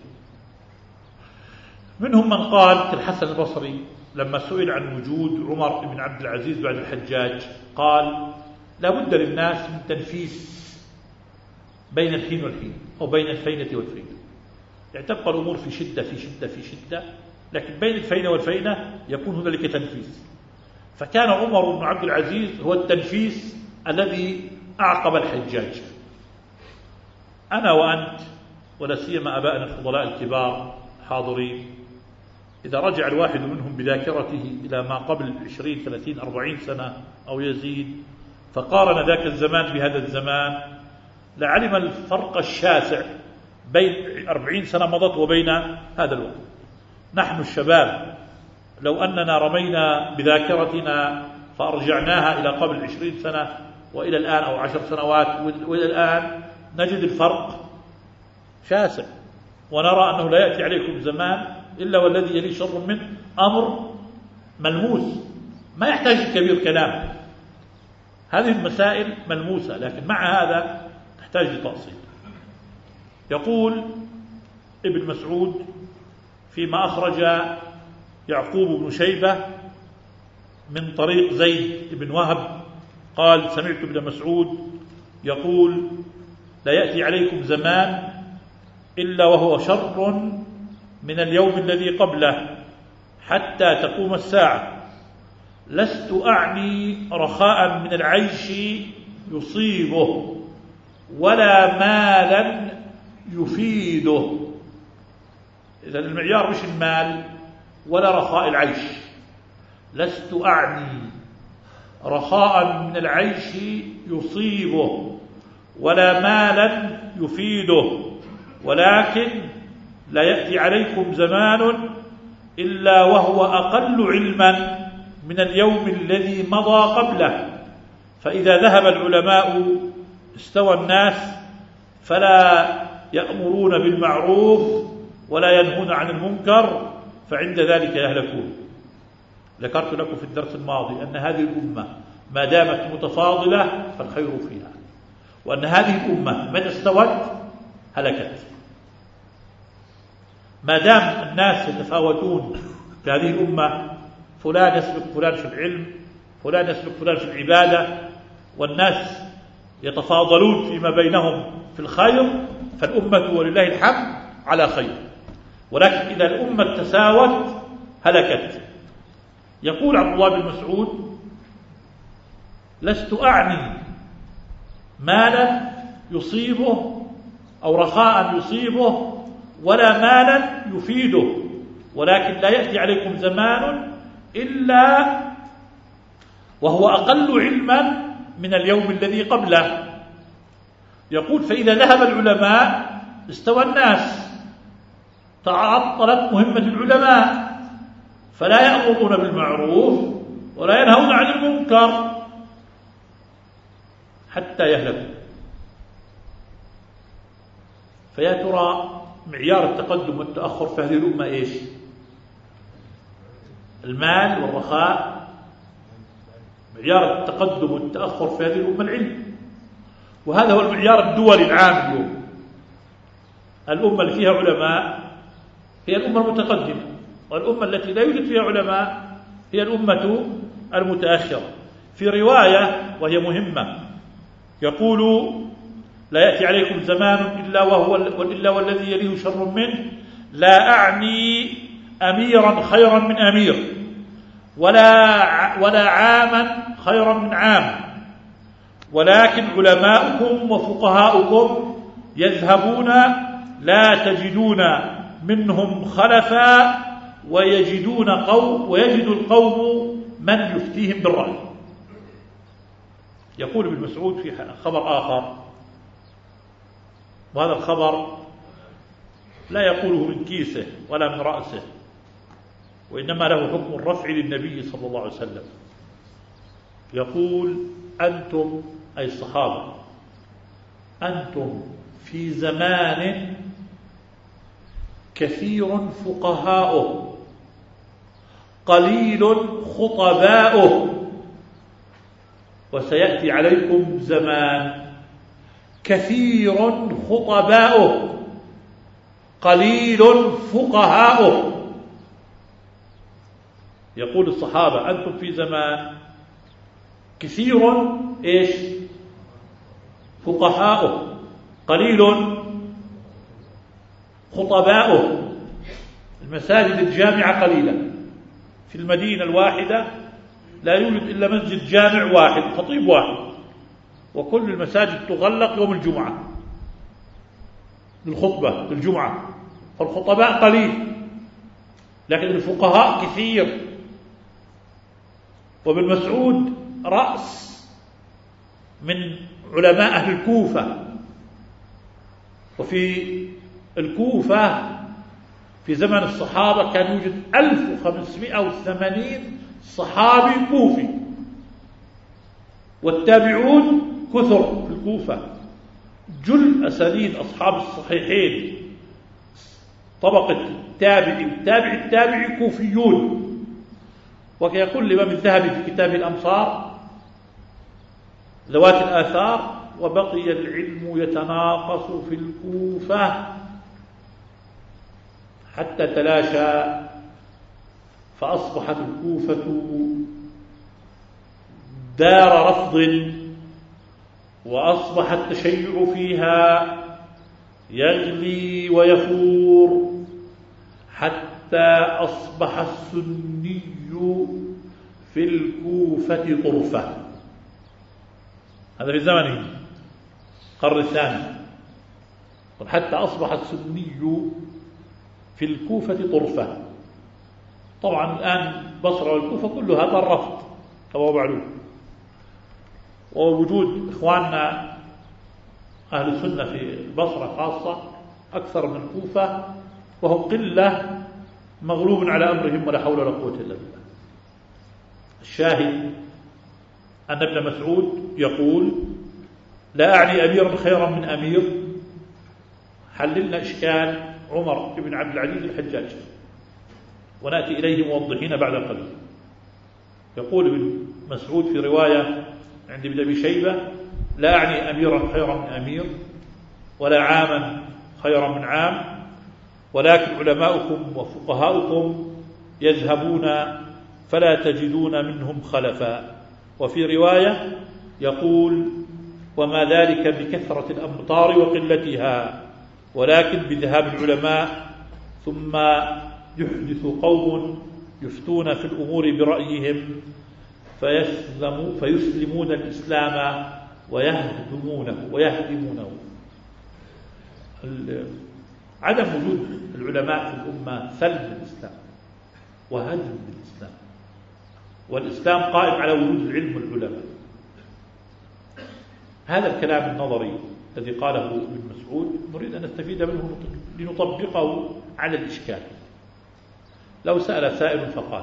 منهم من قال كالحسن البصري لما سئل عن وجود عمر بن عبد العزيز بعد الحجاج قال: لا بد للناس من تنفيس بين الحين والحين، أو بين الفينة والفينة. يعني تبقى الأمور في شدة، لكن بين الفينة والفينة يكون هنالك تنفيس. فكان عمر بن عبد العزيز هو التنفيس الذي أعقب الحجاج. أنا وأنت ولا سيما آبائنا الفضلاء الكبار حاضرين، إذا رجع الواحد منهم بذاكرته إلى ما قبل 20 30 40 سنة أو يزيد فقارن ذاك الزمان بهذا الزمان لعلم الفرق الشاسع بين 40 سنة مضت وبين هذا الوقت. نحن الشباب لو أننا رمينا بذاكرتنا فأرجعناها إلى قبل 20 سنة وإلى الآن أو 10 سنوات وإلى الآن نجد الفرق شاسع، ونرى أنه لا يأتي عليكم زمان إلا والذي يلي شر منه أمر ملموس ما يحتاج كبير كلام. هذه المسائل ملموسة، لكن مع هذا تحتاج لتأصيل. يقول ابن مسعود فيما أخرج يعقوب بن شيبة من طريق زيد بن وهب قال: سمعت ابن مسعود يقول: لا يأتي عليكم زمان إلا وهو شر من اليوم الذي قبله، حتى تقوم الساعة لست أعني رخاء من العيش يصيبه ولا مالا يفيده. إذن المعيار مش المال ولا رخاء العيش. لست أعني رخاء من العيش يصيبه ولا مالا يفيده، ولكن لا يأتي عليكم زمان إلا وهو أقل علما من اليوم الذي مضى قبله، فإذا ذهب العلماء استوى الناس فلا يأمرون بالمعروف ولا ينهون عن المنكر، فعند ذلك يهلكون. ذكرت لكم في الدرس الماضي أن هذه الأمة ما دامت متفاضلة فالخير فيها، وأن هذه الأمة متى استوت هلكت. ما دام الناس يتفاوتون في هذه الأمة، فلان يسبق فلان في العلم، فلان يسبق فلان في العبادة، والناس يتفاضلون فيما بينهم في الخير، فالأمة ولله الحمد على خير. ولكن إذا الأمة تساوت هلكت. يقول عبد الله بن مسعود: لست أعني مالا يصيبه أو رخاء يصيبه ولا مالا يفيده، ولكن لا يأتي عليكم زمان إلا وهو أقل علما من اليوم الذي قبله. يقول: فإذا ذهب العلماء استوى الناس، تعطلت مهمة العلماء، فلا يأمرون بالمعروف ولا ينهون عن المنكر حتى يهلكوا. فيا ترى معيار التقدم والتأخر في هذه الأمة إيش؟ المال والرخاء. معيار التقدم والتأخر في هذه الأمة العلم، وهذا هو المعيار الدولي العام اليوم. الأمة اللي فيها علماء هي الأمة المتقدمة، والأمة التي لا يوجد فيها علماء هي الأمة المتأخرة. في رواية وهي مهمة يقول: لا يأتي عليكم زمان إلا والذي يليه شر منه، لا أعني أميرا خيرا من أمير ولا عاما خيرا من عام، ولكن علماؤكم وفقهاؤكم يذهبون لا تجدون منهم خلفا ويجد القوم من يفتيهم بالرأي. يقول ابن مسعود في خبر آخر، وهذا الخبر لا يقوله من كيسه ولا من رأسه، وإنما له حكم الرفع للنبي صلى الله عليه وسلم. يقول: أنتم أي الصحابة أنتم في زمان كثير فقهاؤه قليل خطباؤه، وسيأتي عليكم زمان كثير خطباؤه قليل فقهاؤه. يقول الصحابة: أنتم في زمان كثير إيش؟ فقهاؤه قليل خطباؤه. المساجد الجامعة قليلة، في المدينة الواحدة لا يوجد إلا مسجد جامع واحد، خطيب واحد، وكل المساجد تغلق يوم الجمعة للخطبة للجمعة، فالخطباء قليل لكن الفقهاء كثير. وابن مسعود رأس من علماء أهل الكوفة، وفي الكوفة في زمن الصحابة كان يوجد 1580 صحابي كوفي، والتابعون كثر في الكوفة. جل أسانيد أصحاب الصحيحين طبقة التابعي كوفيون. وكيقول الإمام الذهبي في كتاب الأمصار ذوات الآثار: وبقي العلم يتناقص في الكوفة حتى تلاشى، فأصبحت الكوفة دار رفض، وأصبح التشيع فيها يغلي ويفور، حتى حتى أصبح السني في الكوفة طرفة. هذا في زمنه القرن الثاني. حتى أصبح السني في الكوفة طرفة. طبعا الآن بصرة والكوفة كلها طرفت كما هو معلوم، ووجود إخواننا أهل السنة في البصرة خاصة أكثر من الكوفة، وهم قلة مغلوب على أمرهم ولا حول ولا قوة إلا بالله. الشاهد أن ابن مسعود يقول: لا أعني أميرا خيرا من أمير. حللنا إشكال عمر بن عبد العزيز الحجاج، ونأتي إليه موضحين بعد قليل. يقول ابن مسعود في رواية عند ابن أبي شيبة: لا أعني أميرا خيرا من أمير، ولا عاما خيرا من عام، ولكن علماؤكم وفقهاؤكم يذهبون فلا تجدون منهم خلفا. وفي رواية يقول: وما ذلك بكثرة الأمطار وقلتها، ولكن بذهاب العلماء، ثم يحدث قوم يفتون في الأمور برأيهم فيسلمون الإسلام ويهدمونه. عدم وجود العلماء في الأمة سلب الإسلام وهدم الإسلام، والإسلام قائم على وجود العلم والعلماء. هذا الكلام النظري الذي قاله ابن مسعود نريد أن نستفيد منه لنطبقه على الإشكال. لو سأل سائل فقال: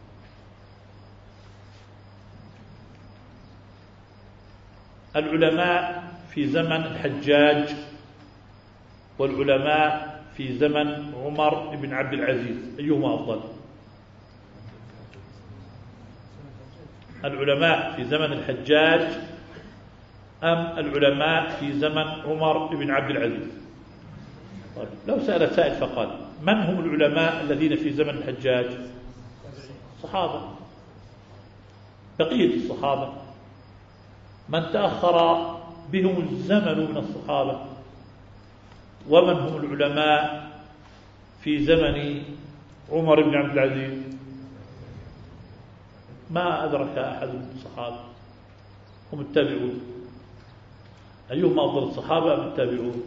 العلماء في زمن الحجاج والعلماء في زمن عمر بن عبد العزيز أيهما أفضل؟ العلماء في زمن الحجاج أم العلماء في زمن عمر بن عبد العزيز؟ طيب، لو سأل سائل فقال: من هم العلماء الذين في زمن الحجاج؟ الصحابة، بقية الصحابة، من تأخر بهم الزمن من الصحابة. ومن هم العلماء في زمن عمر بن عبد العزيز؟ ما أدرك أحد من الصحابة، هم التابعون. أيهما أفضل، الصحابة أم التابعون؟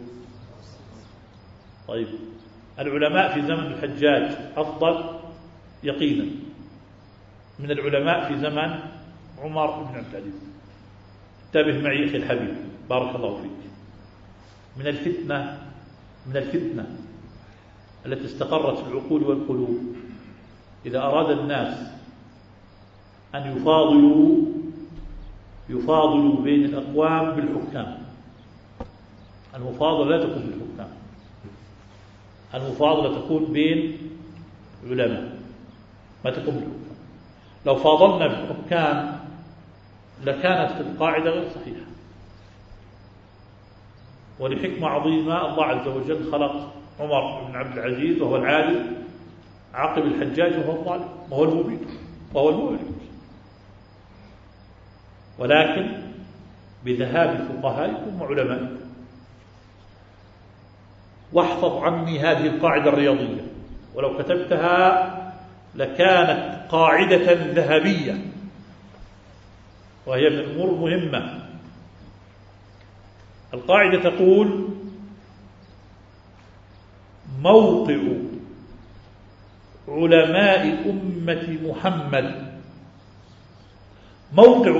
طيب، العلماء في زمن الحجاج أفضل يقينا من العلماء في زمن عمر بن عبد العزيز. انتبه معي أخي الحبيب، بارك الله فيك. من الفتنة التي استقرت في العقول والقلوب إذا أراد الناس أن يفاضلوا بين الأقوام بالحكام. المفاضلة لا تكون بالحكام، المفاضلة تكون بين علماء، ما تكون بالحكام. لو فاضلنا بالحكام لكانت القاعدة غير صحيحة. ولحكمة عظيمة الله عز وجل خلق عمر بن عبد العزيز وهو العادل عقب الحجاج وهو الظالم وهو المبين وهو المؤلم، ولكن بذهاب فقهائكم وعلمائكم. واحفظ عني هذه القاعدة الرياضية، ولو كتبتها لكانت قاعدة ذهبية، وهي من الأمور المهمة. القاعدة تقول: موقع علماء أمة محمد، موقع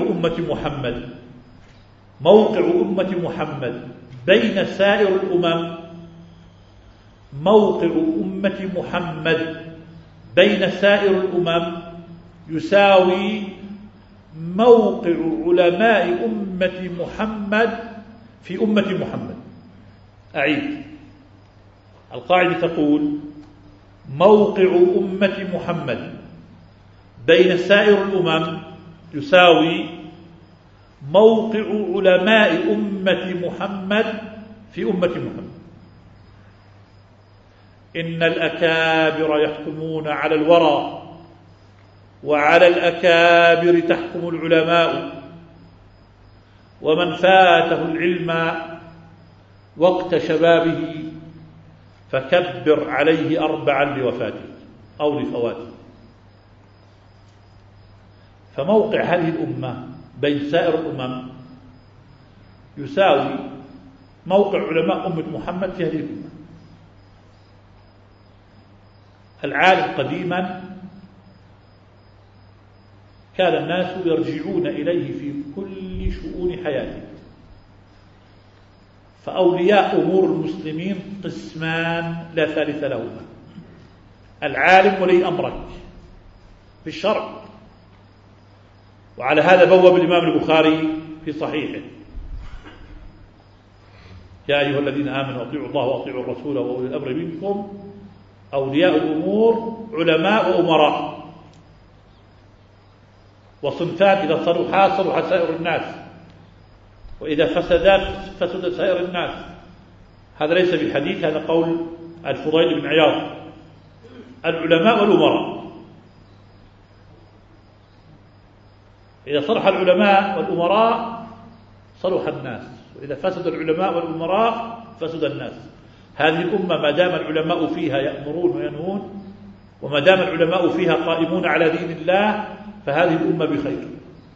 أمة محمد بين سائر الأمم، موقع أمة محمد بين سائر الأمم يساوي موقع علماء أمة محمد في أمة محمد. أعيد، القاعدة تقول: موقع أمة محمد بين سائر الأمم يساوي موقع علماء أمة محمد في أمة محمد. إن الأكابر يحكمون على الورى، وعلى الأكابر تحكم العلماء، ومن فاته العلم وقت شبابه فكبر عليه 4 لوفاته. أو لفواته. فموقع هذه الأمة بين سائر الأمم يساوي موقع علماء أمة محمد في هذه الأمة. العالم قديما كان الناس يرجعون إليه في كل شؤون حياتهم. فأولياء أمور المسلمين قسمان لا ثالث لهما: العالم ولي أمرك في الشرع. وعلى هذا بوب الإمام البخاري في صحيحه: يا أيها الذين آمنوا أطيعوا الله وأطيعوا الرسول وأولي الأمر منكم أولياء الأمور علماء وأمراء، وصنفان إذا صلحا صلح سائر الناس، وإذا فسدت فسد سائر الناس. هذا ليس بحديث، هذا قول الفضيل بن عياض: العلماء والأمراء. إذا صلح العلماء والأمراء صلح الناس، وإذا فسد العلماء والأمراء فسد الناس. هذه الأمة ما دام العلماء فيها يأمرون وينهون، وما دام العلماء فيها قائمون على دين الله، فهذه الأمة بخير.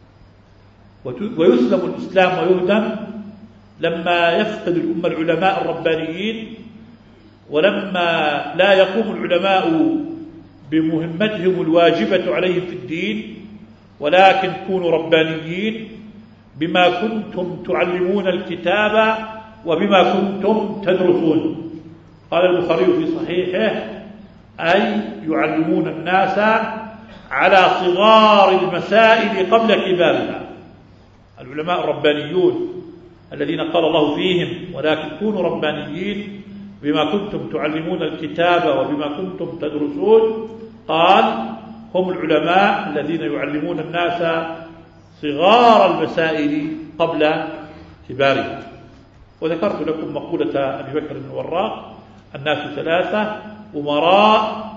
ويسلم الإسلام ويهدم لما يفقد الأمة العلماء الربانيين، ولما لا يقوم العلماء بمهمتهم الواجبة عليهم في الدين، ولكن كونوا ربانيين بما كنتم تعلمون الكتاب وبما كنتم تدرسون. قال البخاري في صحيحه: أي يعلمون الناس على صغار المسائل قبل كبارها. العلماء الربانيون الذين قال الله فيهم: ولكن كونوا ربانيين بما كنتم تعلمون الكتاب وبما كنتم تدرسون. قال: هم العلماء الذين يعلمون الناس صغار المسائل قبل كبارها. وذكرت لكم مقولة أبي بكر بن الوراق: الناس ثلاثة: أمراء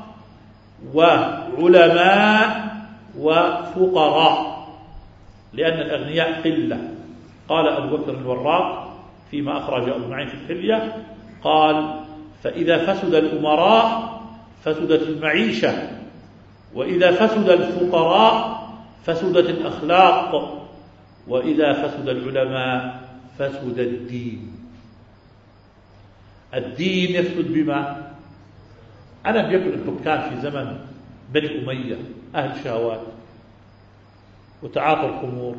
وعلماء وفقراء، لأن الأغنياء قلة. قال أبو بكر بن الوراق فيما أخرج أبو نعيم في الحلية، قال: فإذا فسد الأمراء فسدت المعيشة، وإذا فسد الفقراء فسدت الأخلاق، وإذا فسد العلماء فسد الدين. الدين يفسد بما؟ ألم يكن الحكام في زمن بني أمية أهل شهوات وتعاطى الخمور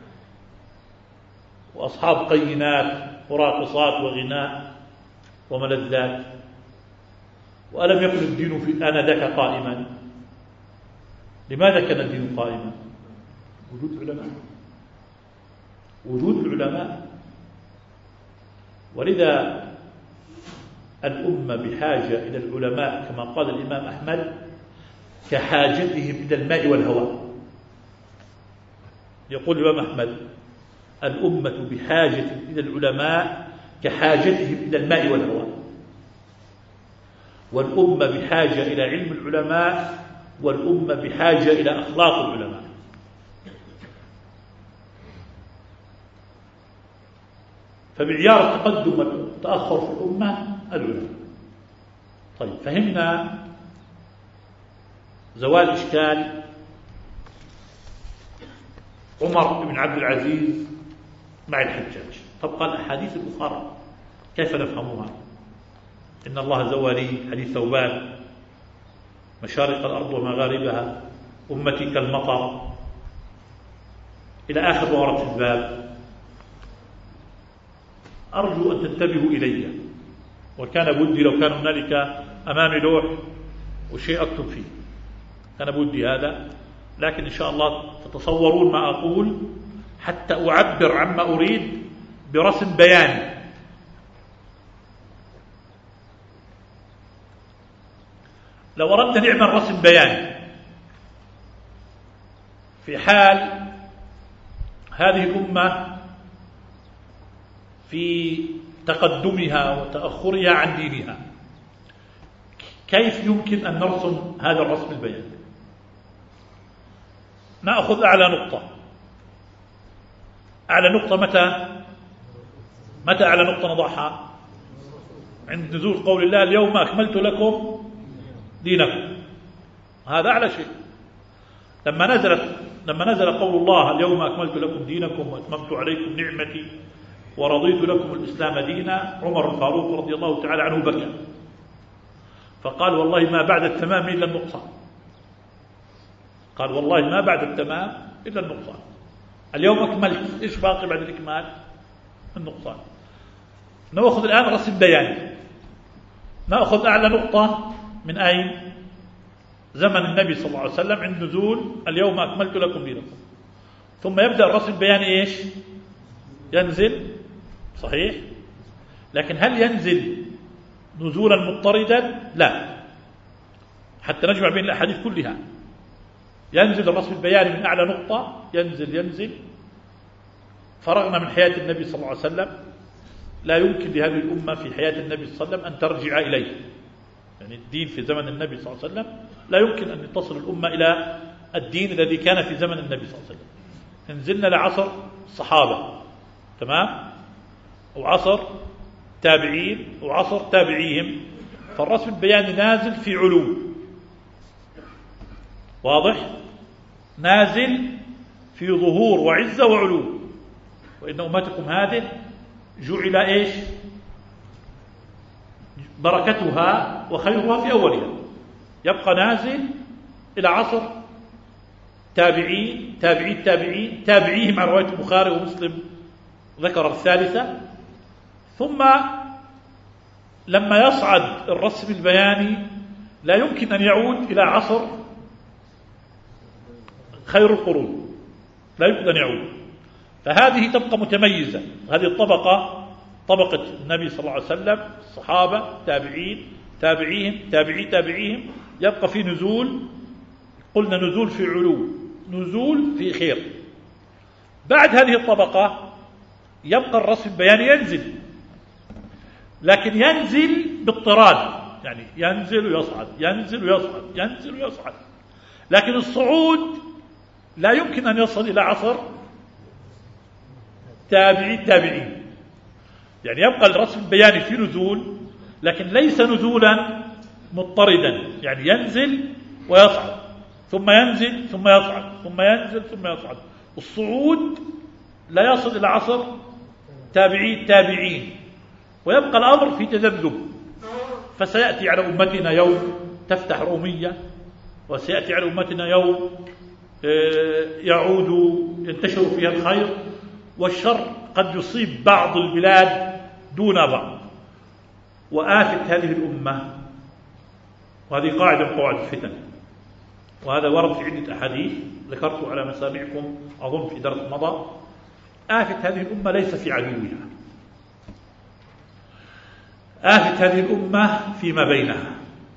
وأصحاب قينات وراقصات وغناء وملذات؟ وألم يكن الدين في آنذاك قائما؟ لماذا كان الدين قائما؟ وجود علماء، وجود العلماء. ولذا الأمة بحاجة إلى العلماء كما قال الإمام أحمد: كحاجتهم إلى الماء والهواء. يقول الإمام أحمد: الأمة بحاجة إلى العلماء كحاجتهم إلى الماء والهواء. والأمة بحاجة إلى علم العلماء، والأمة بحاجة إلى أخلاق العلماء. فمعيار التقدم والتأخر في الأمة العلماء. طيب، فهمنا زوال إشكال عمر بن عبد العزيز مع الحجاج. تبقى الأحاديث الأخرى كيف نفهمها؟ إن الله زوالي، حديث ثوبان، مشارق الأرض ومغاربها، أمتي كالمطر، إلى آخر ما ورد في الباب. أرجو أن تنتبهوا إلي، وكان بودي لو كان هنالك أمامي لوح وشيء أكتب فيه كان بودي هذا، لكن إن شاء الله تتصورون ما أقول حتى أعبر عما أريد برسم بياني. لو أردت نعمل رسم بياني في حال هذه الأمة في تقدمها وتأخرها عن دينها، كيف يمكن أن نرسم هذا الرسم البياني؟ نأخذ أعلى نقطة. أعلى نقطة متى أعلى نقطة نضعها؟ عند نزول قول الله: اليوم أكملت لكم دينكم. هذا أعلى شيء. لما نزل قول الله اليوم أكملت لكم دينكم وأتممت عليكم نعمتي ورضيت لكم الإسلام دينا، عمر الفاروق رضي الله تعالى عنه بكى فقال والله ما بعد التمام إلا النقصان. قال والله ما بعد التمام إلا النقصان. اليوم أكملت، إيش باقي بعد الإكمال؟ النقصان. نأخذ الآن رسم بياني، نأخذ أعلى نقطة من أين؟ زمن النبي صلى الله عليه وسلم عند نزول اليوم أكملت لكم دينكم، ثم يبدأ الرسم البياني إيش؟ ينزل، صحيح؟ لكن هل ينزل نزولا مضطردا؟ لا، حتى نجمع بين الأحاديث كلها. ينزل الرسم البياني من أعلى نقطة، ينزل. فرغنا من حياة النبي صلى الله عليه وسلم، لا يمكن لهذه الأمة في حياة النبي صلى الله عليه وسلم أن ترجع إليه. يعني الدين في زمن النبي صلى الله عليه وسلم لا يمكن أن تصل الأمة إلى الدين الذي كان في زمن النبي صلى الله عليه وسلم. نزلنا لعصر الصحابة، تمام، وعصر تابعين وعصر تابعيهم، فالرسم البياني نازل في علو، واضح؟ نازل في ظهور وعزة وعلو. وإن أمتكم هذه جعل إيش؟ بركتها وخيرها في أولها. يبقى نازل إلى عصر تابعين تابعيهم على رواية البخاري ومسلم ذكر الثالثة. ثم لما يصعد الرسم البياني لا يمكن أن يعود إلى عصر خير القرون، لا يمكن أن يعود. فهذه تبقى متميزة، هذه الطبقة طبقة النبي صلى الله عليه وسلم، الصحابة، تابعين، تابعيهم، يبقى في نزول، قلنا نزول في علو، نزول في خير. بعد هذه الطبقة يبقى الرسم البياني ينزل، لكن ينزل باضطراد، يعني ينزل ويصعد. لكن الصعود لا يمكن أن يصل إلى عصر تابعين. يعني يبقى الرسم البياني في نزول، لكن ليس نزولا مضطردا، يعني ينزل ويصعد، ثم ينزل ثم يصعد، ثم ينزل ثم يصعد. الصعود لا يصل إلى عصر تابعين، ويبقى الأمر في تذبذب. فسيأتي على أمتنا يوم تفتح رومية، وسيأتي على أمتنا يوم ينتشر فيها الخير، والشر قد يصيب بعض البلاد دون بعض. وآفة هذه الأمة، وهذه قاعدة من قواعد الفتن، وهذا ورد في عدة أحاديث ذكرت على مسامعكم أظن في درس مضى. آفة هذه الأمة ليس في عدوها، آفة هذه الأمة فيما بينها.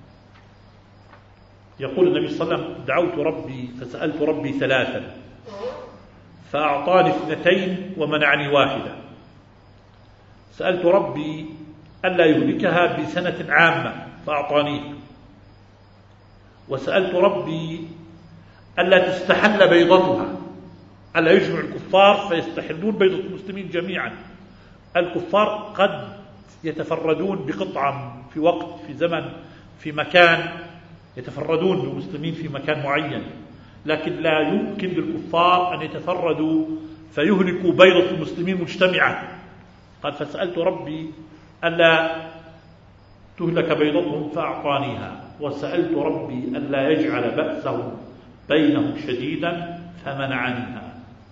يقول النبي صلى الله عليه وسلم: دعوت ربي فسألت ربي ثلاثا فأعطاني 2 ومنعني 1. سألت ربي ألا يهلكها بسنة عامة فأعطانيها، وسألت ربي ألا تستحل بيضتها، ألا يجمع الكفار فيستحلون بيضة المسلمين جميعا. الكفار قد يتفردون بقطعة في وقت، في زمن، في مكان، يتفردون بالمسلمين في مكان معين، لكن لا يمكن للكفار أن يتفردوا فيهلكوا بيضة المسلمين مجتمعة. قال: فسألت ربي ألا تهلك بيضتهم فأعطانيها، وسألت ربي ألا يجعل بأسهم بينهم شديدا فمنعنيها.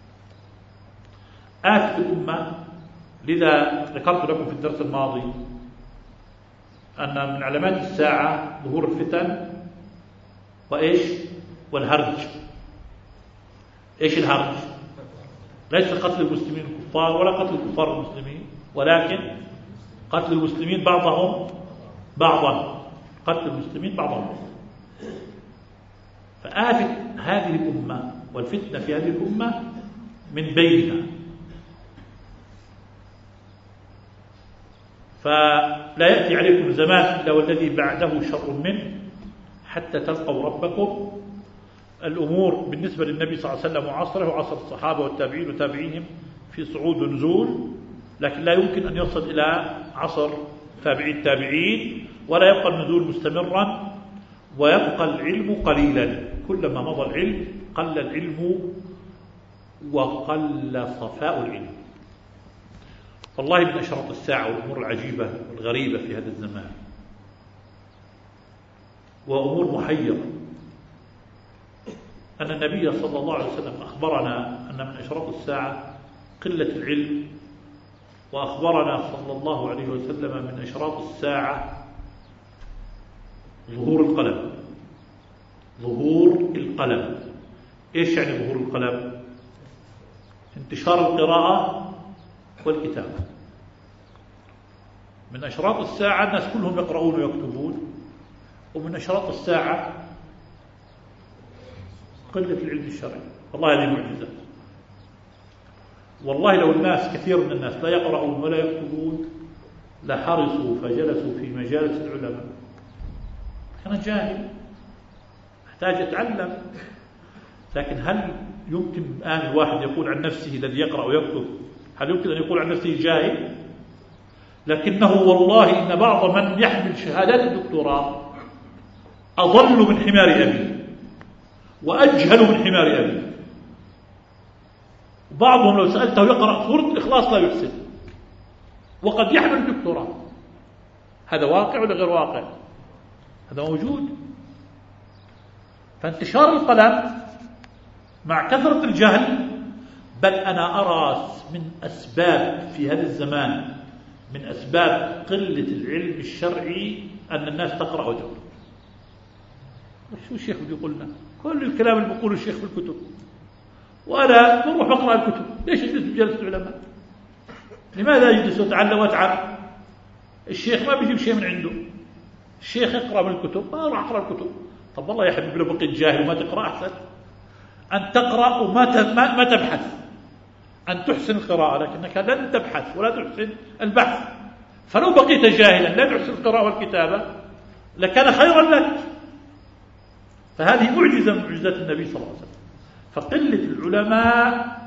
آفة الأمة. لذا ذكرت لكم في الدرس الماضي أن من علامات الساعة ظهور الفتن وإيش؟ والهرج. إيش الهرج؟ ليس قتل المسلمين الكفار ولا قتل الكفار المسلمين، ولكن قتل المسلمين بعضهم بعضا، قتل المسلمين بعضهم. فآفة هذه الأمة والفتنة في هذه الأمة من بينها. فلا يأتي عليكم زمان إلا والذي بعده شر منه حتى تلقوا ربكم. الأمور بالنسبة للنبي صلى الله عليه وسلم وعصره وعصر الصحابة والتابعين وتابعيهم في صعود ونزول، لكن لا يمكن أن يصل إلى عصر تابعي التابعين، ولا يبقى النزول مستمرا، ويبقى العلم قليلا. كلما مضى العلم قل العلم وقل صفاء العلم. والله من أشراط الساعة والأمور العجيبة والغريبة في هذا الزمان وأمور محيرة أن النبي صلى الله عليه وسلم أخبرنا أن من أشراط الساعة قلة العلم، وأخبرنا صلى الله عليه وسلم من أشراط الساعة ظهور القلم. ظهور القلم إيش يعني ظهور القلم؟ انتشار القراءة والكتابة. من أشراط الساعة الناس كلهم يقرؤون ويكتبون، ومن أشراط الساعة قلة العلم الشرعي. والله هذه معجزة. والله لو الناس كثير من الناس لا يقرؤون ولا يكتبون لحرصوا فجلسوا في مجالس العلماء. أنا جاهل أحتاج أتعلم، لكن هل يمكن الآن الواحد يقول عن نفسه الذي يقرأ ويكتب، هل يمكن أن يقول عن نفسه جاهل؟ لكنه والله إن بعض من يحمل شهادات الدكتوراه أضل من حمار أبي وأجهل من حمار أبي. بعضهم لو سألته يقرأ سورة الإخلاص لا يحسن، وقد يحمل الدكتوراه. هذا واقع ولا غير واقع؟ هذا موجود. فانتشار القلم مع كثرة الجهل، بل أنا أرى من أسباب في هذا الزمان، من أسباب قلة العلم الشرعي أن الناس تقرأ وتكتب. شو الشيخ بده يقولنا؟ كل الكلام اللي بيقوله الشيخ في الكتب، وأنا بروح بقرأ الكتب. ليش أجلس بجلسة العلماء؟ لماذا أجلس وأتعلم وأتعب؟ الشيخ ما بيجيب شيء من عنده. الشيخ يقرأ من الكتب، ما أروح أقرأ الكتب. طب والله يا حبيبي لو بقيت جاهل وما تقرأ أحسن. أن تقرأ وما تبحث، أن تحسن القراءة لكنك لن تبحث ولا تحسن البحث. فلو بقيت جاهلا لا تحسن القراءة والكتابة لكان خيرا لك. فهذه معجزة من معجزات النبي صلى الله عليه وسلم. فقلة العلماء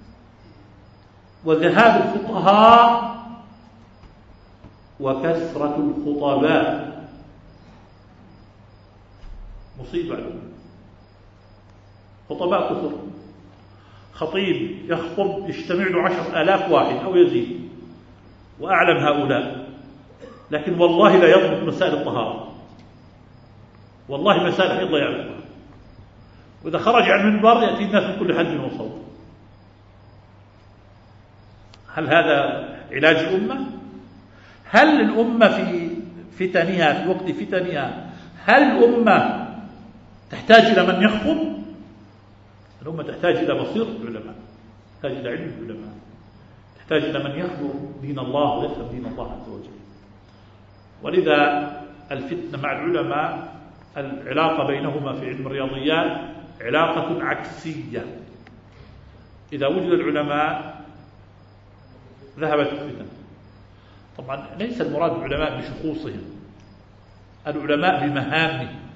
وذهاب الفقهاء وكثرة الخطباء مصيبة عليهم. خطباء كثر، خطيب يخطب يجتمع له 10,000 واحد أو يزيد، وأعلم هؤلاء، لكن والله لا يضبط مسائل الطهارة. والله مسائل حيض لا يعرفها. وإذا خرج عن المنبر يأتي الناس من كل حد وصوت. هل هذا علاج الأمة؟ هل الأمة في فتنها، في وقت فتنها، هل الأمة تحتاج إلى من يخطب؟ الأمة تحتاج إلى بصيرة العلماء، تحتاج إلى علم العلماء، تحتاج إلى من يخبر دين الله ويفهم دين الله عز وجل. ولذا الفتنة مع العلماء العلاقة بينهما في علم الرياضيات علاقة عكسية. إذا وجد العلماء ذهبت الفتن. طبعا ليس المراد العلماء بشخوصهم، العلماء بمهامهم.